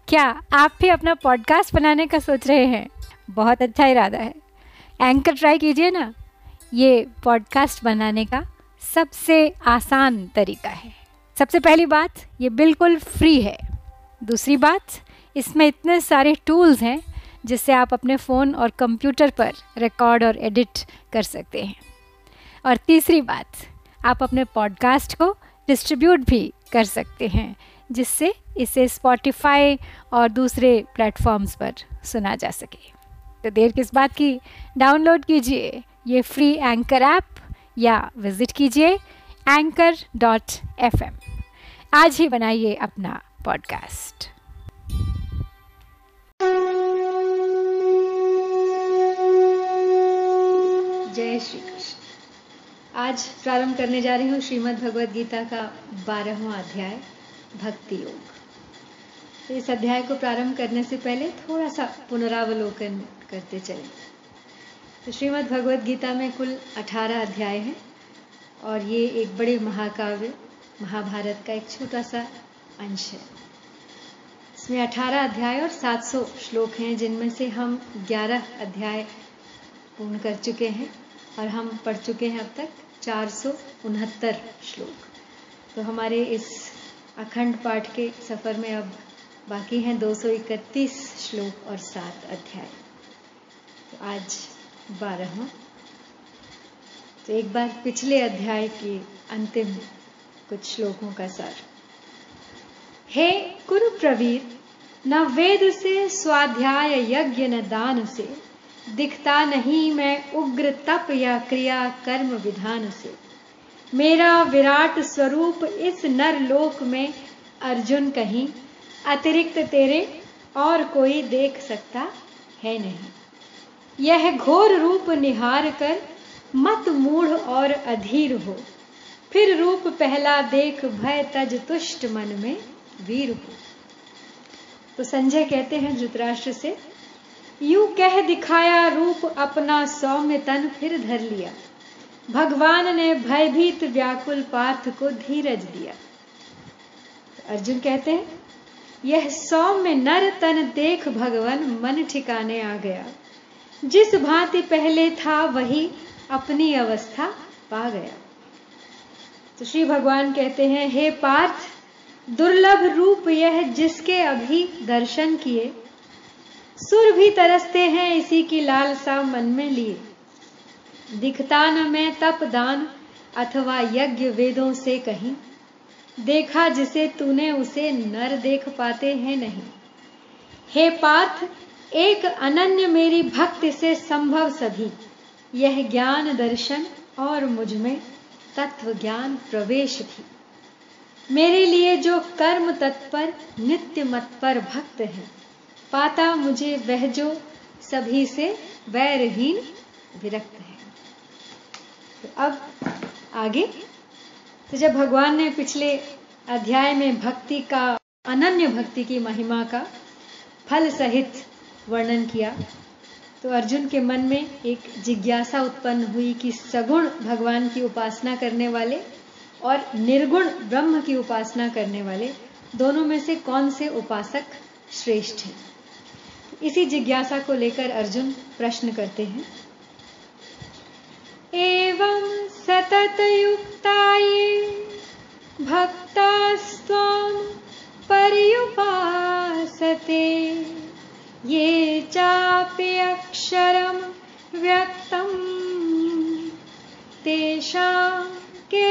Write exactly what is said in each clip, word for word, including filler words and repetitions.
क्या आप भी अपना पॉडकास्ट बनाने का सोच रहे हैं? बहुत अच्छा इरादा है। एंकर ट्राई कीजिए ना। ये पॉडकास्ट बनाने का सबसे आसान तरीका है। सबसे पहली बात, ये बिल्कुल फ्री है। दूसरी बात, इसमें इतने सारे टूल्स हैं जिससे आप अपने फ़ोन और कंप्यूटर पर रिकॉर्ड और एडिट कर सकते हैं। और तीसरी बात, आप अपने पॉडकास्ट को डिस्ट्रीब्यूट भी कर सकते हैं, जिससे इसे स्पॉटिफाई और दूसरे प्लेटफॉर्म्स पर सुना जा सके। तो देर किस बात की, डाउनलोड कीजिए ये फ्री एंकर ऐप या विज़िट कीजिए एंकर डॉट एफ एम। आज ही बनाइए अपना पॉडकास्ट। जय श्री कृष्ण। आज प्रारंभ करने जा रही हूँ श्रीमद् भगवद गीता का बारहवां अध्याय, भक्ति योग। तो इस अध्याय को प्रारंभ करने से पहले थोड़ा सा पुनरावलोकन करते चलें। तो श्रीमद् भगवद गीता में कुल अठारह अध्याय हैं और ये एक बड़े महाकाव्य महाभारत का एक छोटा सा अंश है। इसमें अठारह अध्याय और सात सौ श्लोक हैं, जिनमें से हम ग्यारह अध्याय पूर्ण कर चुके हैं और हम पढ़ चुके हैं अब तक चार सौ उनहत्तर श्लोक। तो हमारे इस अखंड पाठ के सफर में अब बाकी हैं दो सौ इकतीस श्लोक और सात अध्याय। तो आज बारहवां। तो एक बार पिछले अध्याय के अंतिम कुछ श्लोकों का सार। हे कुरु प्रवीर, न वेद से स्वाध्याय यज्ञ न दान से, दिखता नहीं मैं उग्र तप या क्रिया कर्म विधान से। मेरा विराट स्वरूप इस नर लोक में अर्जुन कहीं, अतिरिक्त तेरे और कोई देख सकता है नहीं। यह घोर रूप निहार कर मत मूढ़ और अधीर हो, फिर रूप पहला देख भय तज तुष्ट मन में वीर हो। तो संजय कहते हैं धृतराष्ट्र से, यूं कह दिखाया रूप अपना सौम्य तन फिर धर लिया। भगवान ने भयभीत व्याकुल पार्थ को धीरज दिया। तो अर्जुन कहते हैं, यह सौम्य नर तन देख भगवान मन ठिकाने आ गया। जिस भांति पहले था वही अपनी अवस्था पा गया। तो श्री भगवान कहते हैं, हे पार्थ, दुर्लभ रूप यह जिसके अभी दर्शन किए, सुर भी तरसते हैं इसी की लालसा मन में लिए। दिखता न मैं तप दान अथवा यज्ञ वेदों से कहीं, देखा जिसे तूने उसे नर देख पाते हैं नहीं। हे पार्थ, एक अनन्य मेरी भक्ति से संभव सभी, यह ज्ञान दर्शन और मुझ में तत्व ज्ञान प्रवेश भी। मेरे लिए जो कर्म तत्पर नित्य मतपर भक्त है, पाता मुझे वह जो सभी से वैरहीन विरक्त है। तो अब आगे, तो जब भगवान ने पिछले अध्याय में भक्ति का, अनन्य भक्ति की महिमा का फल सहित वर्णन किया, तो अर्जुन के मन में एक जिज्ञासा उत्पन्न हुई कि सगुण भगवान की उपासना करने वाले और निर्गुण ब्रह्म की उपासना करने वाले दोनों में से कौन से उपासक श्रेष्ठ हैं। इसी जिज्ञासा को लेकर अर्जुन प्रश्न करते हैं, एवं सतत युक्ताये भक्तास्त्वां पर्युपासते, ये चापि अक्षरं व्यक्तं तेषां के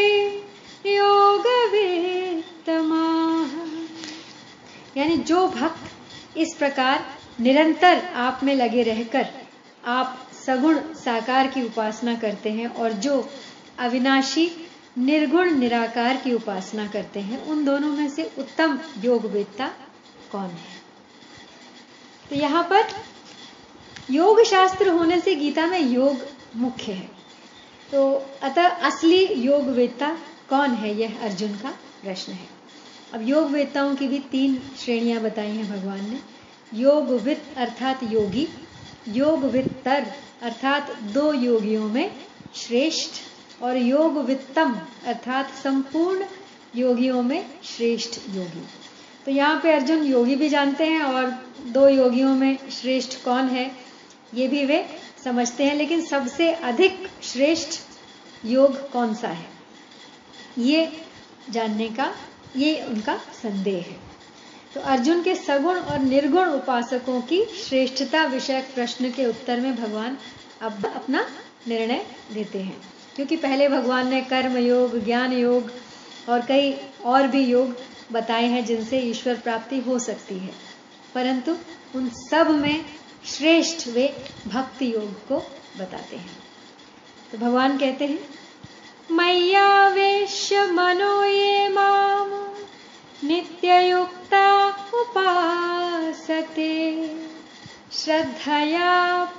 योगवेत्तमाः। यानी जो भक्त इस प्रकार निरंतर आप में लगे रहकर आप सगुण साकार की उपासना करते हैं और जो अविनाशी निर्गुण निराकार की उपासना करते हैं, उन दोनों में से उत्तम योगवेत्ता कौन है। तो यहां पर योग शास्त्र होने से गीता में योग मुख्य है। तो अतः असली योगवेत्ता कौन है, यह अर्जुन का प्रश्न है। अब योगवेत्ताओं की भी तीन श्रेणियां बताई हैं भगवान ने। योगवित अर्थात योगी, योगवित्तर अर्थात दो योगियों में श्रेष्ठ, और योगवित्तम अर्थात संपूर्ण योगियों में श्रेष्ठ योगी। तो यहाँ पे अर्जुन योगी भी जानते हैं और दो योगियों में श्रेष्ठ कौन है ये भी वे समझते हैं, लेकिन सबसे अधिक श्रेष्ठ योग कौन सा है ये जानने का ये उनका संदेह है। तो अर्जुन के सगुण और निर्गुण उपासकों की श्रेष्ठता विषयक प्रश्न के उत्तर में भगवान अब अपना निर्णय देते हैं, क्योंकि पहले भगवान ने कर्म योग, ज्ञान योग और कई और भी योग बताए हैं जिनसे ईश्वर प्राप्ति हो सकती है, परंतु उन सब में श्रेष्ठ वे भक्ति योग को बताते हैं। तो भगवान कहते हैं, मय्यावेश्य मनो ये माम नित्ययुक्ता उपासते श्रद्धया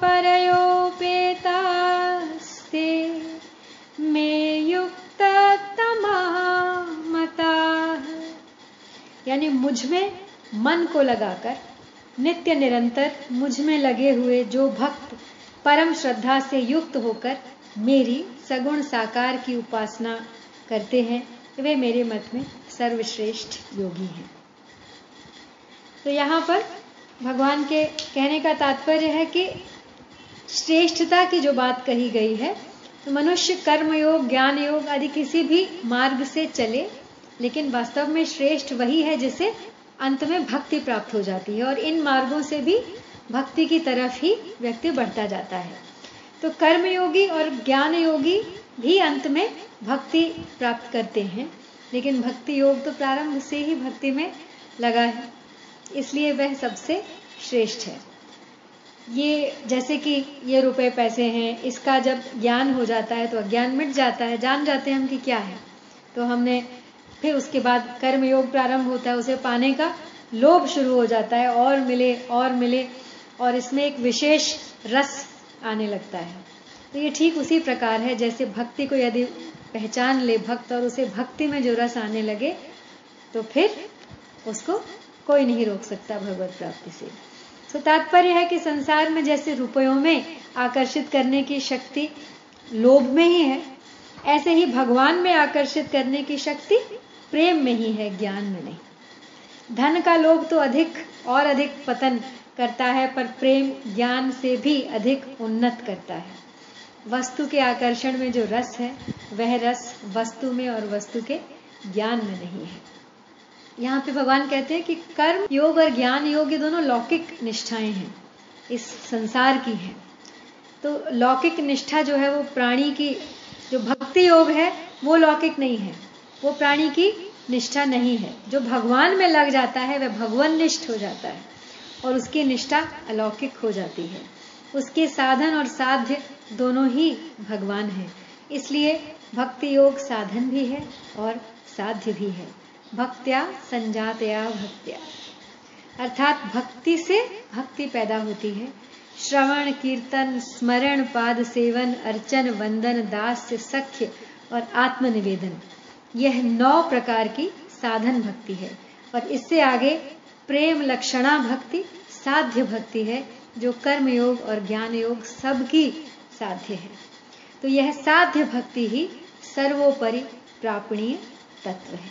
परयोपेतास्ते मे युक्ततमा मताः। यानी मुझ में मन को लगाकर नित्य निरंतर मुझ में लगे हुए जो भक्त परम श्रद्धा से युक्त होकर मेरी सगुण साकार की उपासना करते हैं वे मेरे मत में सर्वश्रेष्ठ योगी हैं। तो यहाँ पर भगवान के कहने का तात्पर्य है कि श्रेष्ठता की जो बात कही गई है, तो मनुष्य कर्म योग, ज्ञान योग आदि किसी भी मार्ग से चले, लेकिन वास्तव में श्रेष्ठ वही है जिसे अंत में भक्ति प्राप्त हो जाती है, और इन मार्गों से भी भक्ति की तरफ ही व्यक्ति बढ़ता जाता है। तो कर्म योगी और ज्ञान योगी भी अंत में भक्ति प्राप्त करते हैं, लेकिन भक्ति योग तो प्रारंभ से ही भक्ति में लगा है, इसलिए वह सबसे श्रेष्ठ है। ये जैसे कि ये रुपए पैसे हैं, इसका जब ज्ञान हो जाता है तो अज्ञान मिट जाता है, जान जाते हैं हम कि क्या है, तो हमने फिर उसके बाद कर्म योग प्रारंभ होता है, उसे पाने का लोभ शुरू हो जाता है, और मिले और मिले, और इसमें एक विशेष रस आने लगता है। तो ये ठीक उसी प्रकार है जैसे भक्ति को यदि पहचान ले भक्त और उसे भक्ति में जो रस आने लगे तो फिर उसको कोई नहीं रोक सकता भगवत प्राप्ति से। तो तात्पर्य है कि संसार में जैसे रुपयों में आकर्षित करने की शक्ति लोभ में ही है, ऐसे ही भगवान में आकर्षित करने की शक्ति प्रेम में ही है, ज्ञान में नहीं। धन का लोभ तो अधिक और अधिक पतन करता है, पर प्रेम ज्ञान से भी अधिक उन्नत करता है। वस्तु के आकर्षण में जो रस है वह रस वस्तु में और वस्तु के ज्ञान में नहीं है। यहाँ पे भगवान कहते हैं कि कर्म योग और ज्ञान योग ये दोनों लौकिक निष्ठाएं हैं, इस संसार की हैं। तो लौकिक निष्ठा जो है वो प्राणी की, जो भक्ति योग है वो लौकिक नहीं है, वो प्राणी की निष्ठा नहीं है। जो भगवान में लग जाता है वह भगवान निष्ठ हो जाता है और उसकी निष्ठा अलौकिक हो जाती है। उसके साधन और साध्य दोनों ही भगवान हैं, इसलिए भक्ति योग साधन भी है और साध्य भी है। भक्त्या संजातया भक्त्या, अर्थात भक्ति से भक्ति पैदा होती है। श्रवण, कीर्तन, स्मरण, पाद सेवन, अर्चन, वंदन, दास्य, सख्य और आत्मनिवेदन, यह नौ प्रकार की साधन भक्ति है। और इससे आगे प्रेम लक्षणा भक्ति साध्य भक्ति है, जो कर्म योग और ज्ञान योग सबकी साध्य है। तो यह साध्य भक्ति ही सर्वोपरि प्रापणीय तत्व है।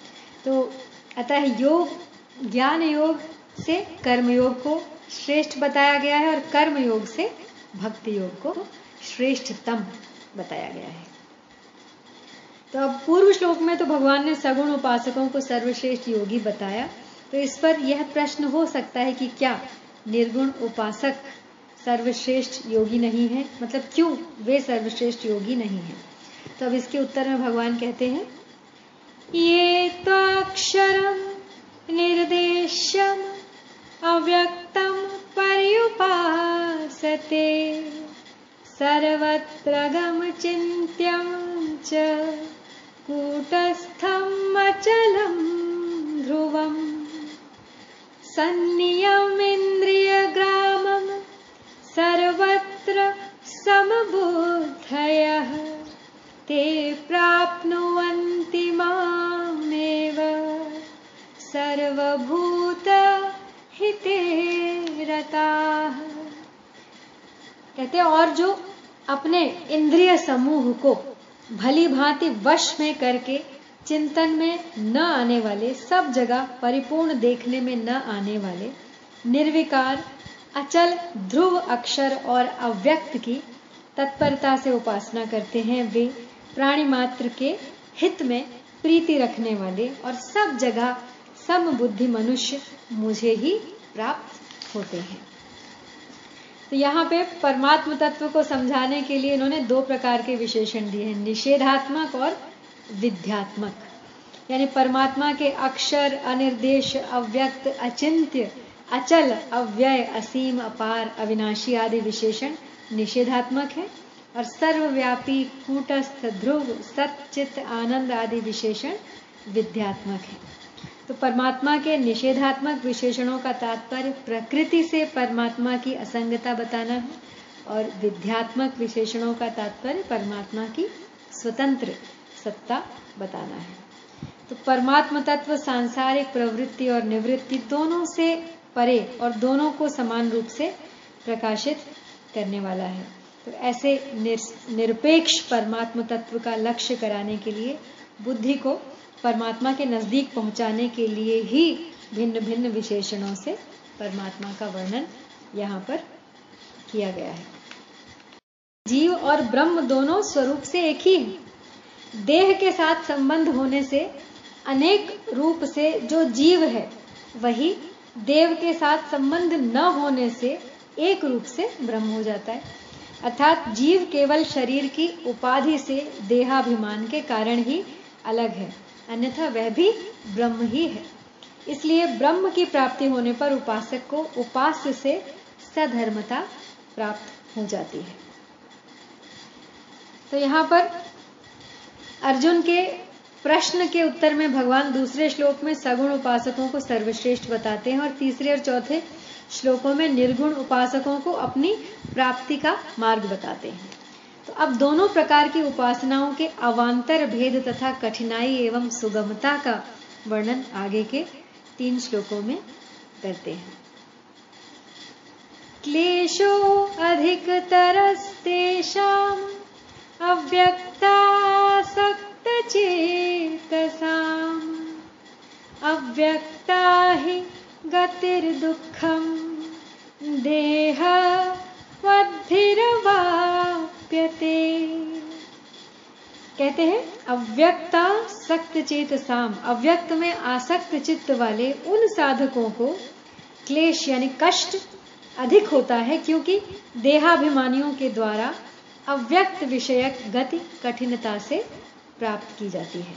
तो अतः योग, ज्ञान योग से कर्म योग को श्रेष्ठ बताया गया है और कर्म योग से भक्ति योग को श्रेष्ठतम बताया गया है। तो अब पूर्व श्लोक में तो भगवान ने सगुण उपासकों को सर्वश्रेष्ठ योगी बताया, तो इस पर यह प्रश्न हो सकता है कि क्या निर्गुण उपासक सर्वश्रेष्ठ योगी नहीं है, मतलब क्यों वे सर्वश्रेष्ठ योगी नहीं है। तो अब इसके उत्तर में भगवान कहते हैं, ये तो अक्षरम निर्देशम अव्यक्तम पर्युपासते सर्वत्र गम चिन्त्यं च कूटस्थम अचलम ध्रुवम संनियमेन्द्रियग्रामं सर्वत्र समबुद्धयः ते प्राप्नुवन्ति मामेव सर्वभूत हिते रताः। कहते और जो अपने इंद्रिय समूह को भली भांति वश में करके चिंतन में न आने वाले, सब जगह परिपूर्ण देखने में न आने वाले, निर्विकार, अचल, ध्रुव अक्षर और अव्यक्त की तत्परता से उपासना करते हैं, वे प्राणी मात्र के हित में प्रीति रखने वाले और सब जगह समबुद्धि मनुष्य मुझे ही प्राप्त होते हैं। तो यहाँ पे परमात्म तत्व को समझाने के लिए इन्होंने दो प्रकार के विशेषण दिए हैं, निषेधात्मक और विध्यात्मक। यानी परमात्मा के अक्षर, अनिर्देश, अव्यक्त, अचिंत्य, अचल, अव्यय, असीम, अपार, अविनाशी आदि विशेषण निषेधात्मक है और सर्वव्यापी, कूटस्थ, ध्रुव, सच्चित, आनंद आदि विशेषण विध्यात्मक है। तो परमात्मा के निषेधात्मक विशेषणों का तात्पर्य प्रकृति से परमात्मा की असंगता बताना है और विध्यात्मक विशेषणों का तात्पर्य परमात्मा की स्वतंत्र सत्ता बताना है। तो परमात्म तत्व सांसारिक प्रवृत्ति और निवृत्ति दोनों से परे और दोनों को समान रूप से प्रकाशित करने वाला है। तो ऐसे निरपेक्ष परमात्म तत्व का लक्ष्य कराने के लिए बुद्धि को परमात्मा के नजदीक पहुंचाने के लिए ही भिन्न भिन्न विशेषणों से परमात्मा का वर्णन यहाँ पर किया गया है। जीव और ब्रह्म दोनों स्वरूप से एक ही है। देह के साथ संबंध होने से अनेक रूप से जो जीव है वही देव के साथ संबंध न होने से एक रूप से ब्रह्म हो जाता है। अर्थात जीव केवल शरीर की उपाधि से देहाभिमान के कारण ही अलग है, अन्यथा वह भी ब्रह्म ही है। इसलिए ब्रह्म की प्राप्ति होने पर उपासक को उपास्य से सधर्मता प्राप्त हो जाती है। तो यहां पर अर्जुन के प्रश्न के उत्तर में भगवान दूसरे श्लोक में सगुण उपासकों को सर्वश्रेष्ठ बताते हैं और तीसरे और चौथे श्लोकों में निर्गुण उपासकों को अपनी प्राप्ति का मार्ग बताते हैं। तो अब दोनों प्रकार की उपासनाओं के अवान्तर भेद तथा कठिनाई एवं सुगमता का वर्णन आगे के तीन श्लोकों में करते हैं। क्लेशो अधिकतरस्तेषाम् अव्यक्तासक्तचेतसाम् अव्यक्ता हि गतिर्दुःखम् देहवद्भिर्वाप्यते। कहते हैं अव्यक्ता सक्त चेतसाम, अव्यक्त में आसक्त चित्त वाले उन साधकों को क्लेश यानी कष्ट अधिक होता है, क्योंकि देहाभिमानियों के द्वारा अव्यक्त विषयक गति कठिनता से प्राप्त की जाती है।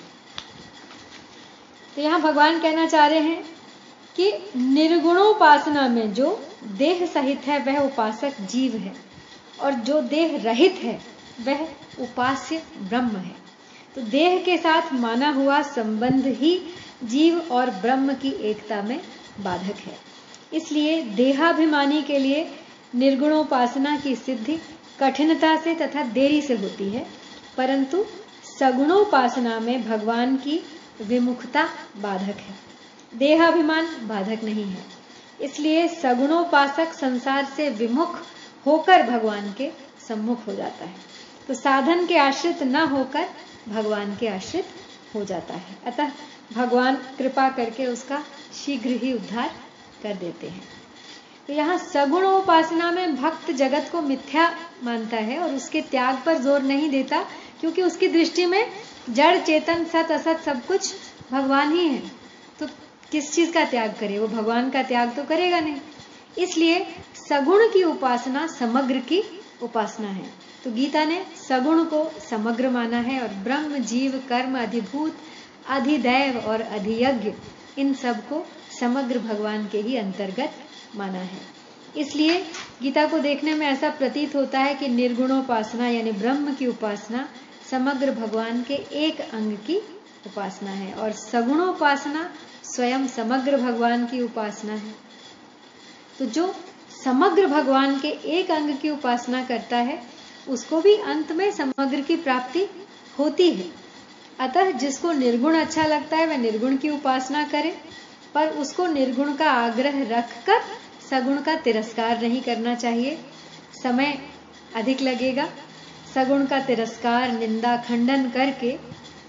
तो यहां भगवान कहना चाह रहे हैं कि निर्गुणोपासना में जो देह सहित है वह उपासक जीव है और जो देह रहित है वह उपास्य ब्रह्म है। तो देह के साथ माना हुआ संबंध ही जीव और ब्रह्म की एकता में बाधक है। इसलिए देहाभिमानी के लिए निर्गुणोपासना की सिद्धि कठिनता से तथा देरी से होती है, परंतु सगुणोपासना में भगवान की विमुखता बाधक है, देहाभिमान बाधक नहीं है। इसलिए सगुणोपासक संसार से विमुख होकर भगवान के सम्मुख हो जाता है, तो साधन के आश्रित न होकर भगवान के आश्रित हो जाता है। अतः भगवान कृपा करके उसका शीघ्र ही उद्धार कर देते हैं। तो यहाँ सगुणोपासना में भक्त जगत को मिथ्या मानता है और उसके त्याग पर जोर नहीं देता, क्योंकि उसकी दृष्टि में जड़ चेतन सत असत सब कुछ भगवान ही है। तो किस चीज का त्याग करे, वो भगवान का त्याग तो करेगा नहीं। इसलिए सगुण की उपासना समग्र की उपासना है। तो गीता ने सगुण को समग्र माना है और ब्रह्म जीव कर्म अधिभूत अधिदैव और अधियज्ञ इन सब को समग्र भगवान के ही अंतर्गत माना है। इसलिए गीता को देखने में ऐसा प्रतीत होता है कि निर्गुणोपासना यानी ब्रह्म की उपासना समग्र भगवान के एक अंग की उपासना है और सगुणोपासना स्वयं समग्र भगवान की उपासना है। तो जो समग्र भगवान के एक अंग की उपासना करता है उसको भी अंत में समग्र की प्राप्ति होती है। अतः जिसको निर्गुण अच्छा लगता है वह निर्गुण की उपासना करे, पर उसको निर्गुण का आग्रह रखकर सगुण का तिरस्कार नहीं करना चाहिए। समय अधिक लगेगा। सगुण का तिरस्कार निंदा खंडन करके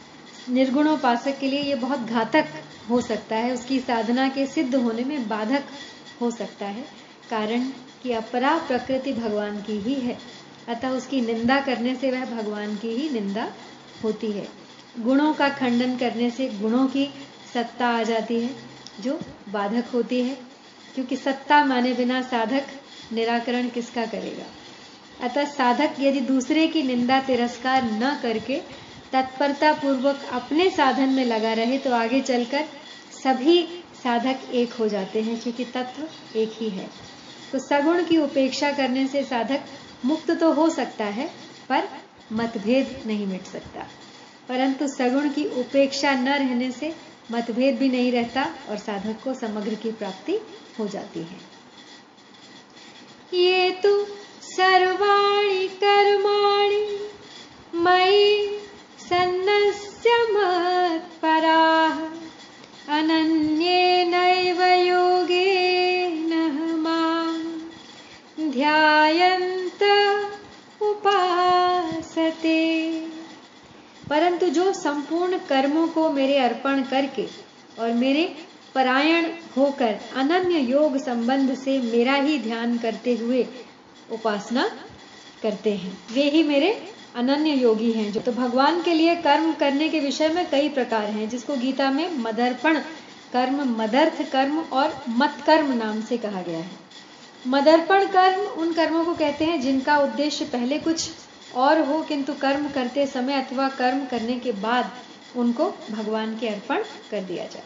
निर्गुणोपासक के लिए ये बहुत घातक हो सकता है, उसकी साधना के सिद्ध होने में बाधक हो सकता है, कारण कि अपरा प्रकृति भगवान की ही है, अतः उसकी निंदा करने से वह भगवान की ही निंदा होती है। गुणों का खंडन करने से गुणों की सत्ता आ जाती है जो बाधक होती है, क्योंकि सत्ता माने बिना साधक निराकरण किसका करेगा। अतः साधक यदि दूसरे की निंदा तिरस्कार न करके तत्परता पूर्वक अपने साधन में लगा रहे तो आगे चलकर सभी साधक एक हो जाते हैं, क्योंकि तत्व एक ही है। तो सगुण की उपेक्षा करने से साधक मुक्त तो हो सकता है, पर मतभेद नहीं मिट सकता। परंतु सगुण की उपेक्षा न रहने से मतभेद भी नहीं रहता और साधक को समग्र की प्राप्ति हो जाती है। ये तो सर्वाणि कर्माणि मयि सन्न्यस्य मत्पराः अनन्येनैव योगेन मां ध्यायन्त उपासते। परंतु जो संपूर्ण कर्मों को मेरे अर्पण करके और मेरे परायण होकर अनन्य योग संबंध से मेरा ही ध्यान करते हुए उपासना करते हैं, वे ही मेरे अनन्य योगी हैं। जो तो भगवान के लिए कर्म करने के विषय में कई प्रकार हैं, जिसको गीता में मदर्पण कर्म, मदर्थ कर्म और मत कर्म नाम से कहा गया है। मदर्पण कर्म उन कर्मों को कहते हैं जिनका उद्देश्य पहले कुछ और हो, किंतु कर्म करते समय अथवा कर्म करने के बाद उनको भगवान के अर्पण कर दिया जाए।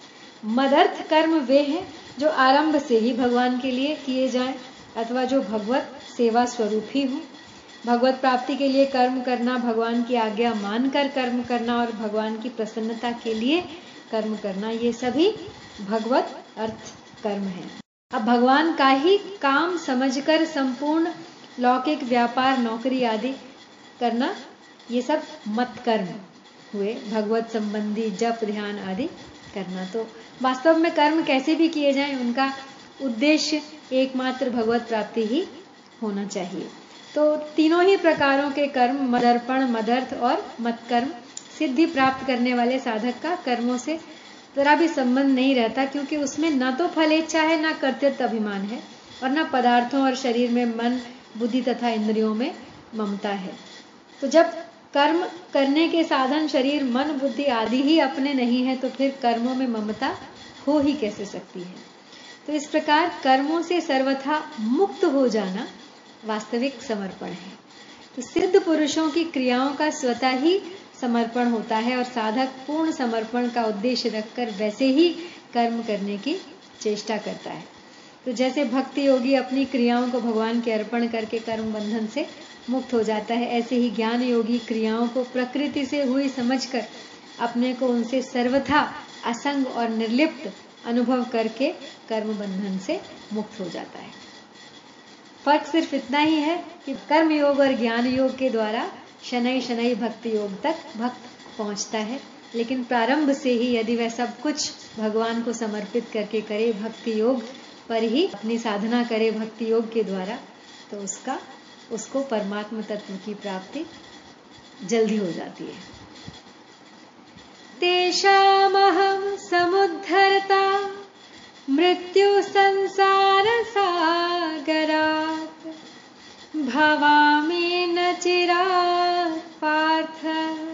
मदर्थ कर्म वे हैं जो आरंभ से ही भगवान के लिए किए जाएं अथवा जो भगवत सेवा स्वरूप ही हो। भगवत प्राप्ति के लिए कर्म करना, भगवान की आज्ञा मानकर कर्म करना और भगवान की प्रसन्नता के लिए कर्म करना, ये सभी भगवत अर्थ कर्म हैं। अब भगवान का ही काम समझकर संपूर्ण लौकिक व्यापार, नौकरी आदि करना, ये सब मत कर्म हुए। भगवत संबंधी जप, ध्यान आदि करना। तो वास्तव में कर्म कैसे भी किए जाएं, उनका उद्देश्य एकमात्र भगवत प्राप्ति ही होना चाहिए। तो तीनों ही प्रकारों के कर्म, मदर्पण, मदर्थ और मत्कर्म, सिद्धि प्राप्त करने वाले साधक का कर्मों से जरा भी संबंध नहीं रहता, क्योंकि उसमें न तो फलेच्छा है, न कर्तृत्व अभिमान है और न पदार्थों और शरीर में मन, बुद्धि तथा इंद्रियों में ममता है। तो जब कर्म करने के साधन शरीर, मन, बुद्धि आदि ही अपने नहीं है, तो फिर कर्मों में ममता हो ही कैसे सकती है। तो इस प्रकार कर्मों से सर्वथा मुक्त हो जाना वास्तविक समर्पण है। तो सिद्ध पुरुषों की क्रियाओं का स्वतः ही समर्पण होता है और साधक पूर्ण समर्पण का उद्देश्य रखकर वैसे ही कर्म करने की चेष्टा करता है। तो जैसे भक्ति योगी अपनी क्रियाओं को भगवान के अर्पण करके कर्म बंधन से मुक्त हो जाता है, ऐसे ही ज्ञान योगी क्रियाओं को प्रकृति से हुई समझकर अपने को उनसे सर्वथा असंग और निर्लिप्त अनुभव करके कर्म बंधन से मुक्त हो जाता है। फर्क सिर्फ इतना ही है कि कर्म योग और ज्ञान योग के द्वारा शनै शनै भक्ति योग तक भक्त पहुंचता है, लेकिन प्रारंभ से ही यदि वह सब कुछ भगवान को समर्पित करके करे, भक्ति योग पर ही अपनी साधना करे भक्ति योग के द्वारा, तो उसका उसको परमात्म तत्व की प्राप्ति जल्दी हो जाती है। तेषामहं समुद्धरता मृत्यु संसार सागरात् भवामि न चिरात् पार्थ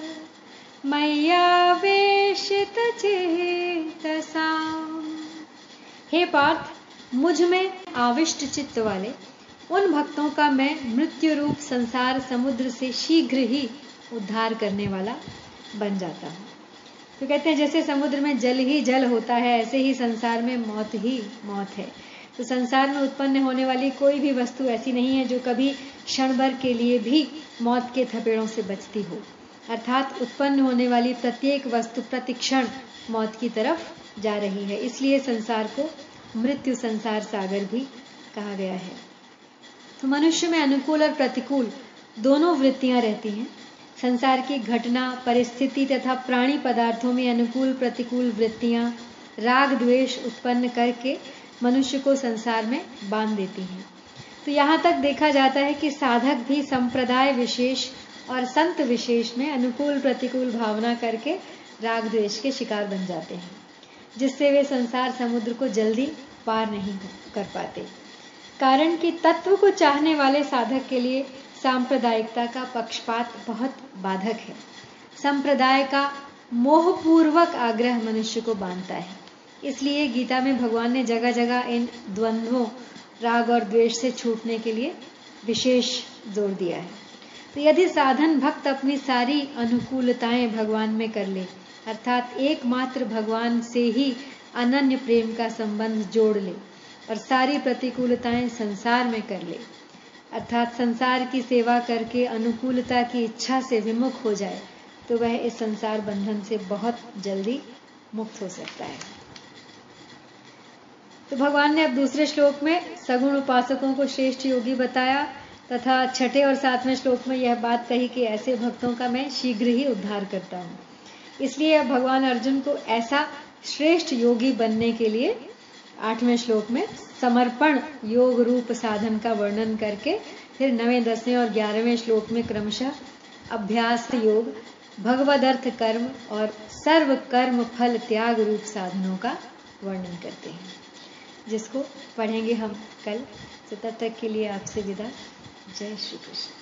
मय्यावेशित चेतसाम्। हे पार्थ, मुझ में आविष्ट चित्त वाले उन भक्तों का मैं मृत्यु रूप संसार समुद्र से शीघ्र ही उद्धार करने वाला बन जाता हूँ। तो कहते हैं जैसे समुद्र में जल ही जल होता है, ऐसे ही संसार में मौत ही मौत है। तो संसार में उत्पन्न होने वाली कोई भी वस्तु ऐसी नहीं है जो कभी क्षण भर के लिए भी मौत के थपेड़ों से बचती हो। अर्थात उत्पन्न होने वाली प्रत्येक वस्तु प्रतिक्षण मौत की तरफ जा रही है। इसलिए संसार को मृत्यु संसार सागर भी कहा गया है। तो मनुष्य में अनुकूल और प्रतिकूल दोनों वृत्तियां रहती हैं। संसार की घटना, परिस्थिति तथा प्राणी पदार्थों में अनुकूल प्रतिकूल वृत्तियां राग द्वेष उत्पन्न करके मनुष्य को संसार में बांध देती हैं। तो यहाँ तक देखा जाता है कि साधक भी संप्रदाय विशेष और संत विशेष में अनुकूल प्रतिकूल भावना करके राग द्वेष के शिकार बन जाते हैं, जिससे वे संसार समुद्र को जल्दी पार नहीं कर पाते। कारण कि तत्व को चाहने वाले साधक के लिए सांप्रदायिकता का पक्षपात बहुत बाधक है। संप्रदाय का मोहपूर्वक आग्रह मनुष्य को बांधता है। इसलिए गीता में भगवान ने जगह जगह इन द्वंद्वों, राग और द्वेष से छूटने के लिए विशेष जोर दिया है। तो यदि साधन भक्त अपनी सारी अनुकूलताएं भगवान में कर ले, अर्थात एकमात्र भगवान से ही अनन्य प्रेम का संबंध जोड़ ले और सारी प्रतिकूलताएं संसार में कर ले, अर्थात संसार की सेवा करके अनुकूलता की इच्छा से विमुख हो जाए, तो वह इस संसार बंधन से बहुत जल्दी मुक्त हो सकता है। तो भगवान ने अब दूसरे श्लोक में सगुण उपासकों को श्रेष्ठ योगी बताया तथा छठे और सातवें श्लोक में यह बात कही कि ऐसे भक्तों का मैं शीघ्र ही उद्धार करता हूं। इसलिए अब भगवान अर्जुन को ऐसा श्रेष्ठ योगी बनने के लिए आठवें श्लोक में समर्पण योग रूप साधन का वर्णन करके फिर नवें, दसवें और ग्यारहवें श्लोक में क्रमशः अभ्यास योग, भगवद अर्थ कर्म और सर्व कर्म फल त्याग रूप साधनों का वर्णन करते हैं, जिसको पढ़ेंगे हम कल। तो तब तक के लिए आपसे विदा। जय श्री कृष्ण।